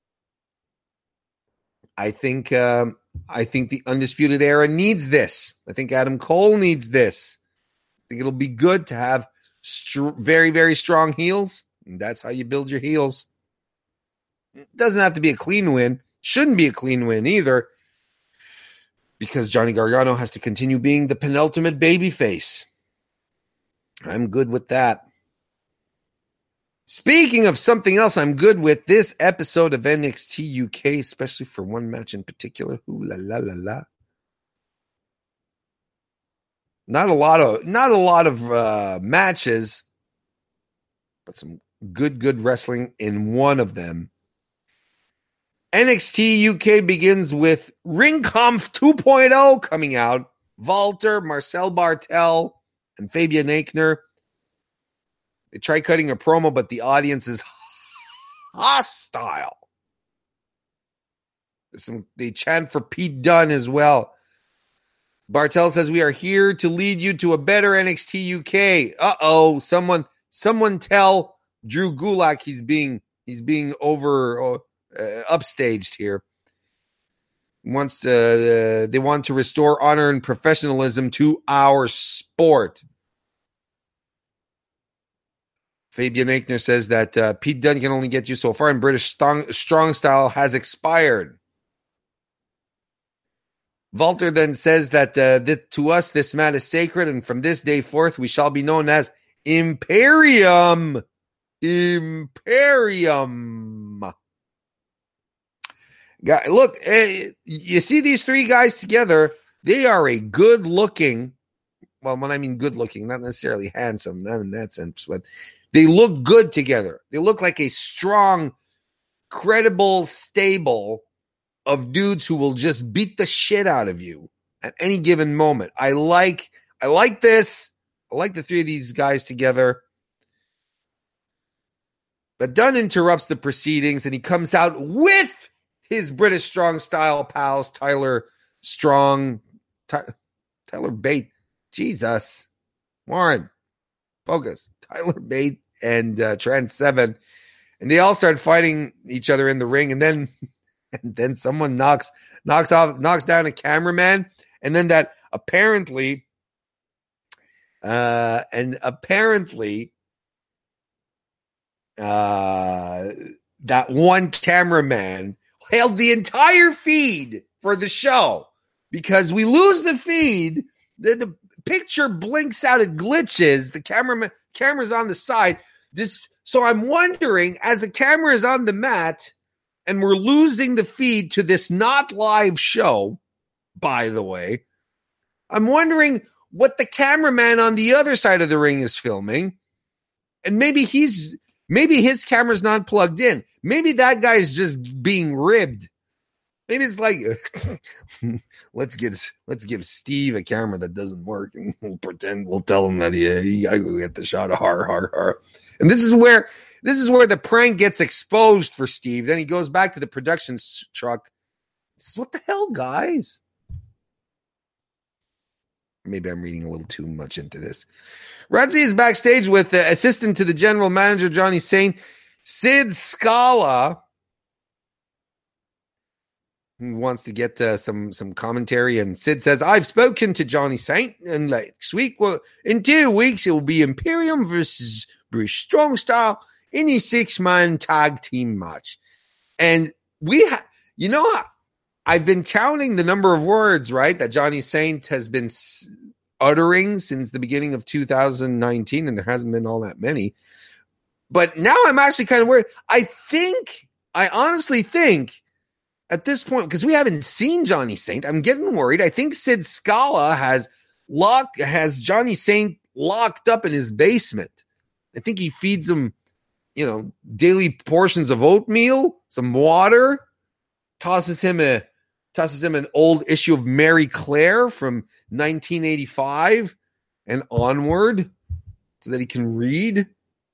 I think, um, I think the Undisputed Era needs this. I think Adam Cole needs this. I think it'll be good to have str- very, very strong heels. And that's how you build your heels. It doesn't have to be a clean win. Shouldn't be a clean win either. Because Johnny Gargano has to continue being the penultimate babyface. I'm good with that. Speaking of something else I'm good with, this episode of N X T U K, especially for one match in particular. Ooh la la la la. Not a lot of not a lot of uh, matches, but some good, good wrestling in one of them. N X T U K begins with Ringkampf two point oh coming out. Walter, Marcel Bartel, and Fabian Aichner. They try cutting a promo, but the audience is hostile. Some, they chant for Pete Dunne as well. Bartel says, "We are here to lead you to a better N X T U K." Uh-oh, someone someone tell Drew Gulak he's being he's being over uh, upstaged here. Wants to uh, they want to restore honor and professionalism to our sport. Fabian Aichner says that uh, Pete Dunne can only get you so far, and British strong, strong style has expired. Walter then says that, uh, that to us this mat is sacred, and from this day forth we shall be known as Imperium. Imperium. Guy, look, uh, you see these three guys together, they are a good-looking, well, when I mean good-looking, not necessarily handsome, not in that sense, but they look good together. They look like a strong, credible stable of dudes who will just beat the shit out of you at any given moment. I like, I like this. I like the three of these guys together. But Dunn interrupts the proceedings and he comes out with his British Strong Style pals, Tyler Strong, Ty, Tyler Bate, Jesus, Warren, focus, Tyler Bate and uh, Trent Seven. And they all start fighting each other in the ring. And then And then someone knocks knocks off knocks down a cameraman, and then that apparently, uh, and apparently, uh, that one cameraman held the entire feed for the show because we lose the feed. The, the picture blinks out, it glitches. The cameraman camera's on the side. This So I'm wondering, as the camera is on the mat and we're losing the feed to this not live show, by the way, I'm wondering what the cameraman on the other side of the ring is filming. And maybe he's, maybe his camera's not plugged in. Maybe that guy's just being ribbed. Maybe it's like, let's get, let's give Steve a camera that doesn't work, and we'll pretend, we'll tell him that he, he gotta go get the shot of har, har, har. And this is where, this is where the prank gets exposed for Steve. Then he goes back to the production truck. Says, what the hell, guys? Maybe I'm reading a little too much into this. Rudzi is backstage with the assistant to the general manager, Johnny Saint, Sid Scala. He wants to get uh, some some commentary, and Sid says, I've spoken to Johnny Saint, and next week, well, in two weeks, it will be Imperium versus Bruce Strong Style in a six-man tag team match. And we, ha- you know, I've been counting the number of words, right, that Johnny Saint has been s- uttering since the beginning of two thousand nineteen, and there hasn't been all that many. But now I'm actually kind of worried. I think, I honestly think, at this point, because we haven't seen Johnny Saint, I'm getting worried. I think Sid Scala has locked, has Johnny Saint locked up in his basement. I think he feeds him, you know, daily portions of oatmeal, some water, tosses him a tosses him an old issue of Mary Claire from nineteen eighty-five and onward, so that he can read.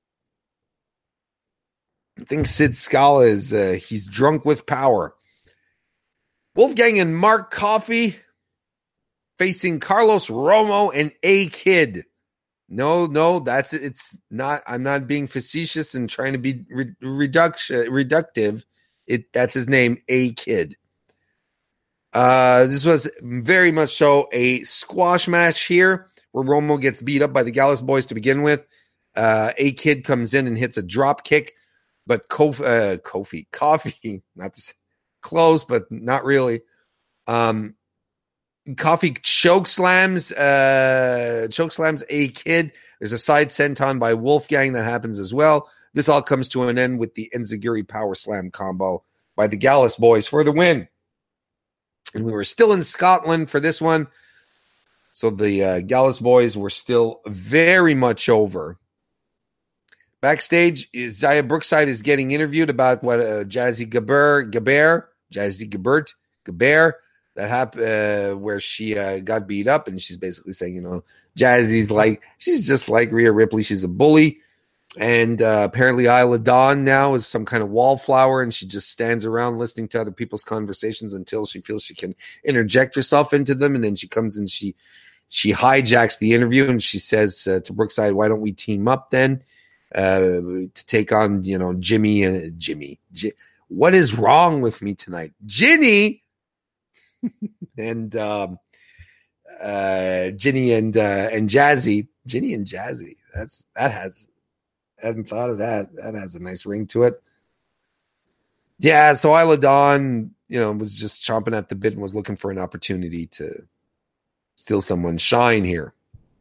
I think Sid Scala is uh, he's drunk with power. Wolfgang and Mark Coffey facing Carlos Romo and A-Kid. No, no, that's it's not. I'm not being facetious and trying to be re- reduction reductive. It that's his name, A-Kid. Uh, this was very much so a squash match here, where Romo gets beat up by the Gallus boys to begin with. Uh, A-Kid comes in and hits a drop kick, but Kofi, uh, Kofi, Coffee, not to say close, but not really. Um, Coffee choke slams, uh, choke slams A-Kid. There's a side senton by Wolfgang that happens as well. This all comes to an end with the Enziguri power slam combo by the Gallus boys for the win. And we were still in Scotland for this one, so the uh, Gallus boys were still very much over. Backstage, Zaya Brookside is getting interviewed about what uh, Jazzy Gabert, Gabert, Jazzy Gabert, Gabert, that happened, uh, where she uh, got beat up, and she's basically saying, you know, Jazzy's like, she's just like Rhea Ripley, she's a bully, and uh, apparently Isla Dawn now is some kind of wallflower, and she just stands around listening to other people's conversations until she feels she can interject herself into them, and then she comes and she she hijacks the interview, and she says uh, to Brookside, why don't we team up then? Uh, to take on, you know, Jimmy and Jimmy. J- what is wrong with me tonight? Ginny and um, uh, Ginny and uh, and Jazzy. Ginny and Jazzy. That's that has. I hadn't thought of that. That has a nice ring to it. Yeah. So Isla Dawn, you know, was just chomping at the bit and was looking for an opportunity to steal someone's shine here.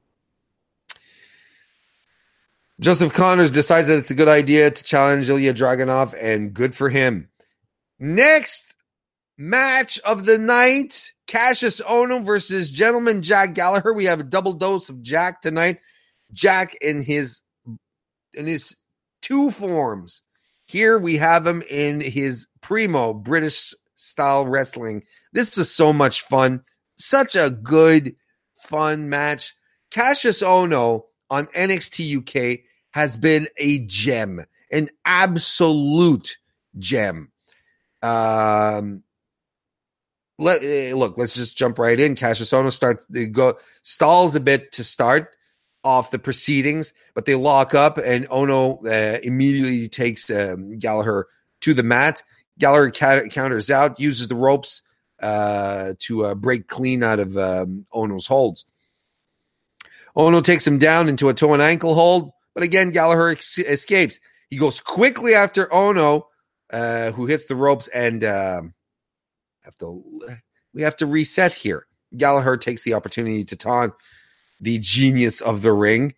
Joseph Connors decides that it's a good idea to challenge Ilya Dragunov, and good for him. Next match of the night, Cassius Ohno versus Gentleman Jack Gallagher. We have a double dose of Jack tonight. Jack in his in his two forms. Here we have him in his primo British style wrestling. This is so much fun. Such a good, fun match. Cassius Ohno on N X T U K has been a gem, an absolute gem. Um, let look, let's just jump right in. Cassius Ohno starts go stalls a bit to start off the proceedings, but they lock up, and Ohno uh, immediately takes um, Gallagher to the mat. Gallagher ca- counters out, uses the ropes uh, to uh, break clean out of um, Ohno's holds. Ohno takes him down into a toe and ankle hold, but again, Gallagher ex- escapes. He goes quickly after Ohno, uh, who hits the ropes, and uh, have to we have to reset here. Gallagher takes the opportunity to taunt the genius of the ring.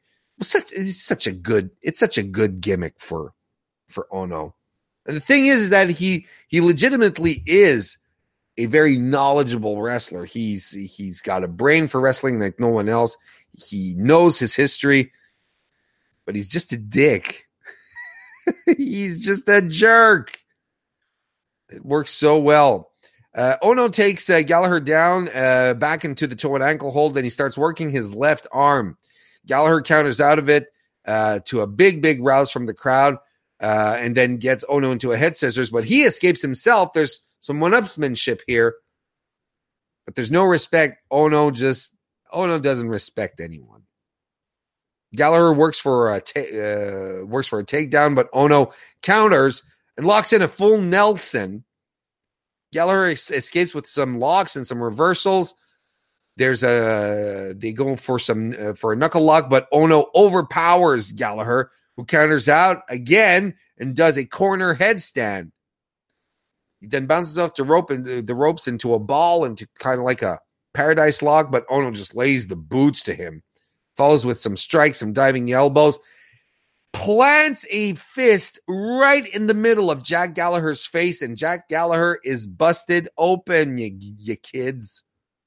such it's such a good it's such a good gimmick for for Ono. And the thing is, is that he he legitimately is a very knowledgeable wrestler. He's he's got a brain for wrestling like no one else. He knows his history, but he's just a dick. He's just a jerk. It works so well. Uh, Ono takes uh, Gallagher down uh, back into the toe and ankle hold, and he starts working his left arm. Gallagher counters out of it uh, to a big, big rouse from the crowd, uh, and then gets Ono into a head scissors, but he escapes himself. There's some one-upsmanship here, but there's no respect. Ono just, Ono doesn't respect anyone. Gallagher works for a, ta- uh, works for a takedown, but Ono counters and locks in a full Nelson. Gallagher es- escapes with some locks and some reversals. There's a they go for some uh, for a knuckle lock, but Ono overpowers Gallagher, who counters out again and does a corner headstand. He then bounces off the rope and the, the ropes into a ball into kind of like a paradise lock, but Ono just lays the boots to him. Follows with some strikes, some diving elbows. Plants a fist right in the middle of Jack Gallagher's face, and Jack Gallagher is busted open, you, you kids.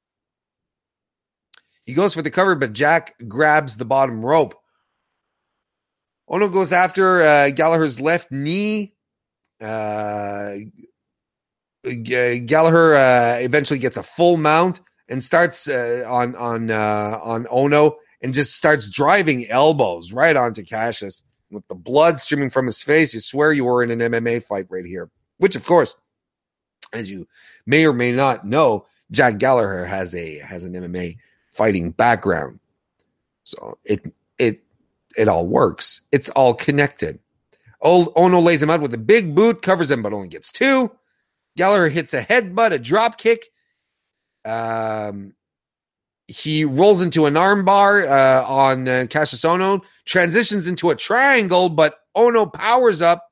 He goes for the cover, but Jack grabs the bottom rope. Ono goes after uh, Gallagher's left knee. Uh, Gallagher uh, eventually gets a full mount and starts uh, on on uh, on Ono and just starts driving elbows right onto Cassius. With the blood streaming from his face, you swear you were in an M M A fight right here. Which, of course, as you may or may not know, Jack Gallagher has a has an M M A fighting background, so it it it all works. It's all connected. Ono lays him out with a big boot, covers him, but only gets two. Gallagher hits a headbutt, a drop kick. Um. He rolls into an armbar uh, on uh, Cassius Ono, transitions into a triangle, but Ono powers up.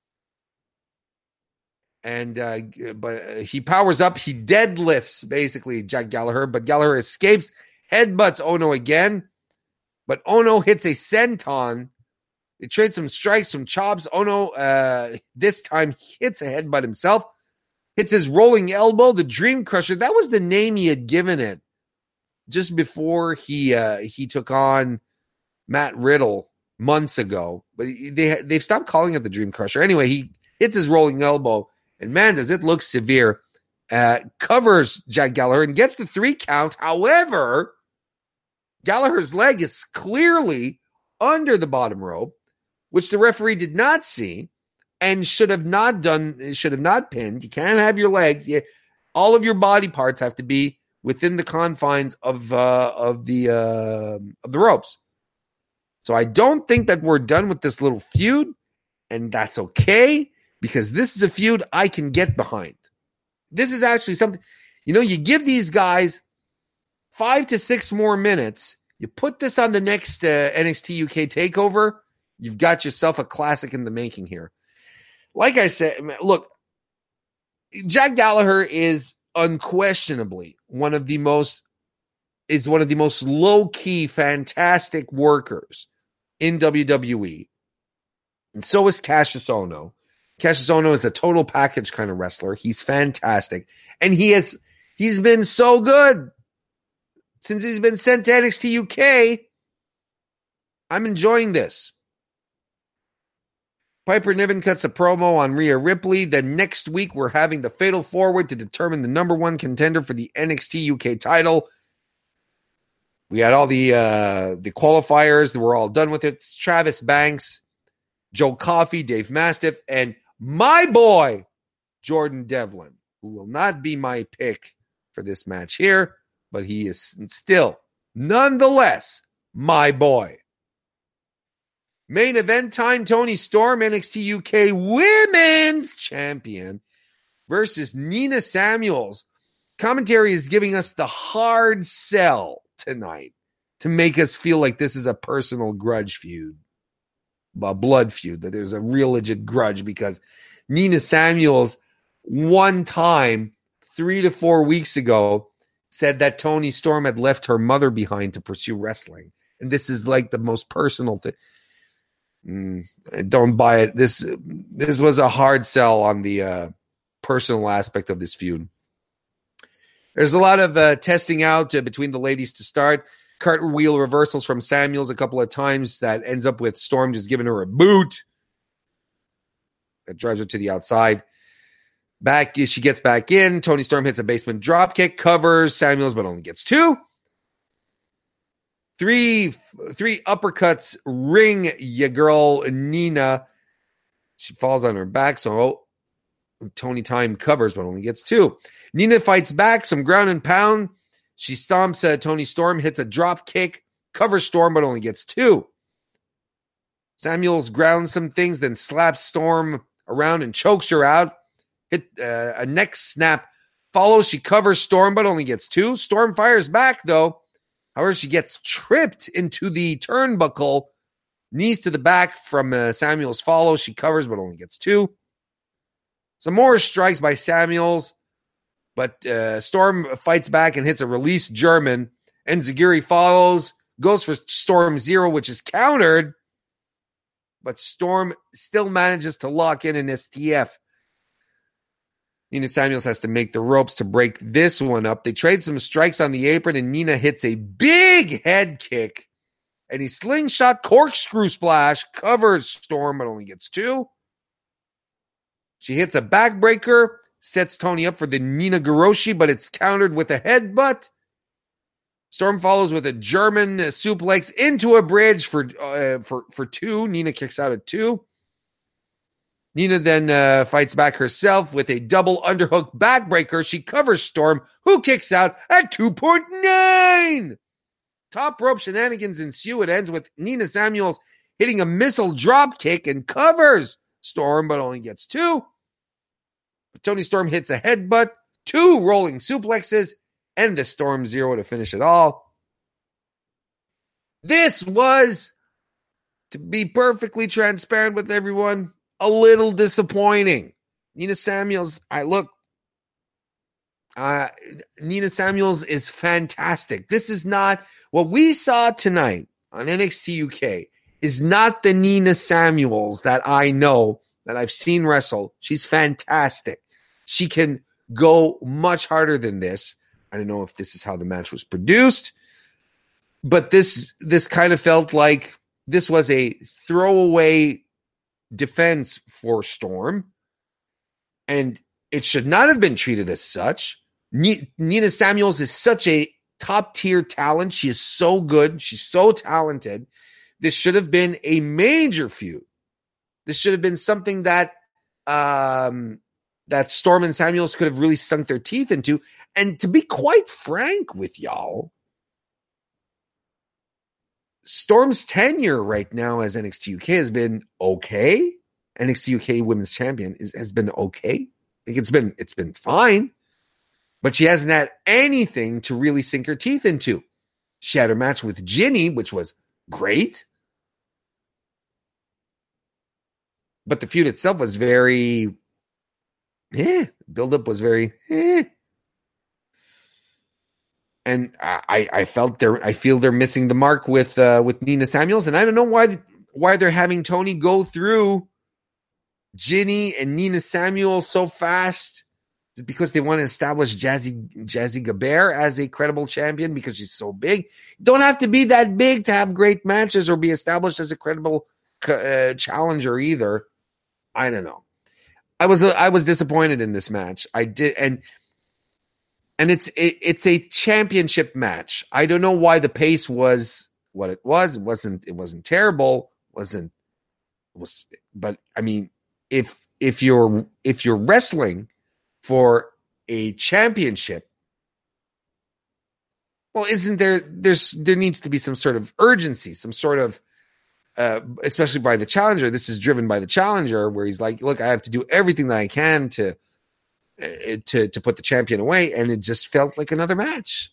And uh, but he powers up. He deadlifts, basically, Jack Gallagher, but Gallagher escapes, headbutts Ono again. But Ono hits a senton. They trade some strikes, some chops. Ono, uh, this time, hits a headbutt himself. Hits his rolling elbow, the Dream Crusher. That was the name he had given it just before he uh, he took on Matt Riddle months ago. But they, they've stopped calling it the Dream Crusher. Anyway, he hits his rolling elbow, and man, does it look severe. Uh, covers Jack Gallagher and gets the three count. However, Gallagher's leg is clearly under the bottom rope, which the referee did not see and should have not done, should have not pinned. You can't have your legs. You, all of your body parts have to be within the confines of uh, of the uh, of the ropes. So I don't think that we're done with this little feud, and that's okay, because this is a feud I can get behind. This is actually something, you know, you give these guys five to six more minutes, you put this on the next uh, N X T U K TakeOver, you've got yourself a classic in the making here. Like I said, look, Jack Gallagher is unquestionably one of the most is one of the most low-key, fantastic workers in W W E. And so is Cassius Ono. Cassius Ono is a total package kind of wrestler. He's fantastic. And he has he's been so good since he's been sent to N X T U K. I'm enjoying this. Piper Niven cuts a promo on Rhea Ripley. Then next week, we're having the Fatal Four-Way to determine the number one contender for the N X T U K title. We had all the uh, the qualifiers. We're all done with it. It's Travis Banks, Joe Coffey, Dave Mastiff, and my boy, Jordan Devlin, who will not be my pick for this match here, but he is still, nonetheless, my boy. Main event time, Toni Storm, N X T U K Women's Champion versus Nina Samuels. Commentary is giving us the hard sell tonight to make us feel like this is a personal grudge feud, a blood feud, that there's a real legit grudge, because Nina Samuels one time, three to four weeks ago, said that Toni Storm had left her mother behind to pursue wrestling. and this is like the most personal thing. Mm, don't buy it. This this was a hard sell on the uh, personal aspect of this feud. There's a lot of uh, testing out uh, between the ladies to start. Cartwheel reversals from Samuels a couple of times that ends up with Storm just giving her a boot. That drives her to the outside. Back, she gets back in. Toni Storm hits a basement dropkick, covers Samuels, but only gets two. Three, three uppercuts ring ya girl Nina. She falls on her back, so Toni time covers, but only gets two. Nina fights back, some ground and pound. She stomps uh, Toni Storm, hits a drop kick, covers Storm, but only gets two. Samuels grounds some things, then slaps Storm around and chokes her out. Hit uh, a neck snap follows. She covers Storm, but only gets two. Storm fires back, though. However, she gets tripped into the turnbuckle. Knees to the back from uh, Samuels follow. She covers, but only gets two. Some more strikes by Samuels, but uh, Storm fights back and hits a release German. And Enziguri follows, goes for Storm Zero, which is countered. But Storm still manages to lock in an S T F. Nina Samuels has to make the ropes to break this one up. They trade some strikes on the apron, and Nina hits a big head kick. And he slingshot corkscrew splash, covers Storm, but only gets two. She hits a backbreaker, sets Toni up for the Nina Goroshi, but it's countered with a headbutt. Storm follows with a German suplex into a bridge for uh, for for two. Nina kicks out at two. Nina then uh, fights back herself with a double underhook backbreaker. She covers Storm, who kicks out at two point nine. Top rope shenanigans ensue. It ends with Nina Samuels hitting a missile drop kick and covers Storm, but only gets two. But Toni Storm hits a headbutt, two rolling suplexes, and the Storm Zero to finish it all. This was, to be perfectly transparent with everyone, a little disappointing. Nina Samuels, I look, uh, Nina Samuels is fantastic. This is not, what we saw tonight on N X T U K is not the Nina Samuels that I know, that I've seen wrestle. She's fantastic. She can go much harder than this. I don't know if this is how the match was produced, but this this kind of felt like this was a throwaway defense for Storm, and it should not have been treated as such. N- Nina Samuels is such a top-tier talent. She is so good. She's so talented. This should have been a major feud. This should have been something that um, that Storm and Samuels could have really sunk their teeth into. And to be quite frank with y'all, Storm's tenure right now as N X T U K has been okay. N X T U K Women's Champion is, has been okay. I think it's been it's been fine, but she hasn't had anything to really sink her teeth into. She had her match with Ginny, which was great, but the feud itself was very, eh. Build-up was very, eh. And I, I felt they're, I feel they're missing the mark with, uh, with Nina Samuels, and I don't know why, why they're having Toni go through Ginny and Nina Samuels so fast. Is it because they want to establish Jazzy, Jazzy Gabert as a credible champion because she's so big? You don't have to be that big to have great matches or be established as a credible uh, challenger either. I don't know. I was, I was disappointed in this match. I did, and. And it's it, it's a championship match. I don't know why the pace was what it was. It wasn't it wasn't terrible. wasn't was but I mean, if if you're if you're wrestling for a championship, well, isn't there there's there needs to be some sort of urgency, some sort of uh, especially by the challenger. This is driven by the challenger, where he's like, look, I have to do everything that I can to. to to put the champion away, and it just felt like another match.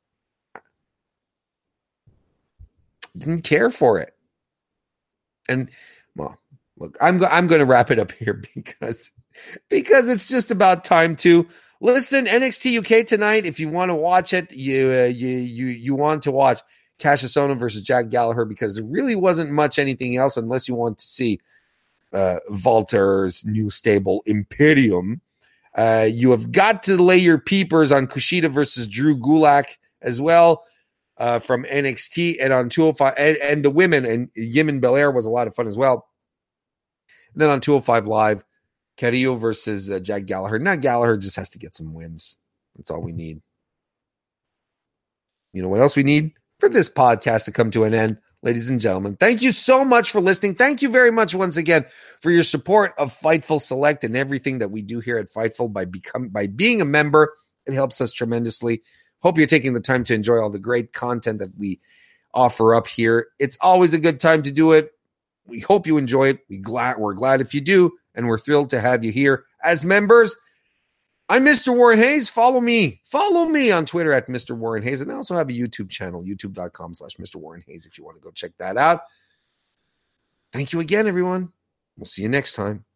Didn't care for it. And well, look, I'm go- I'm going to wrap it up here because because it's just about time to listen. N X T U K tonight. If you want to watch it, you uh, you you you want to watch Cassius Ohno versus Jack Gallagher, because there really wasn't much anything else unless you want to see uh, Walter's new stable Imperium. Uh, you have got to lay your peepers on Kushida versus Drew Gulak as well uh, from N X T, and on two oh five, and, and the women, and Yemen Belair was a lot of fun as well. And then on two oh five Live, Carrillo versus uh, Jack Gallagher. Now Gallagher just has to get some wins. That's all we need. You know what else we need? For this podcast to come to an end, ladies and gentlemen, thank you so much for listening. Thank you very much once again for your support of Fightful Select and everything that we do here at Fightful by become by being a member. It helps us tremendously. Hope you're taking the time to enjoy all the great content that we offer up here. It's always a good time to do it. We hope you enjoy it. We glad we're glad if you do, and we're thrilled to have you here as members. I'm Mister Warren Hayes. Follow me. Follow me on Twitter at Mister Warren Hayes. And I also have a YouTube channel, youtube.com slash Mr. Warren Hayes, if you want to go check that out. Thank you again, everyone. We'll see you next time.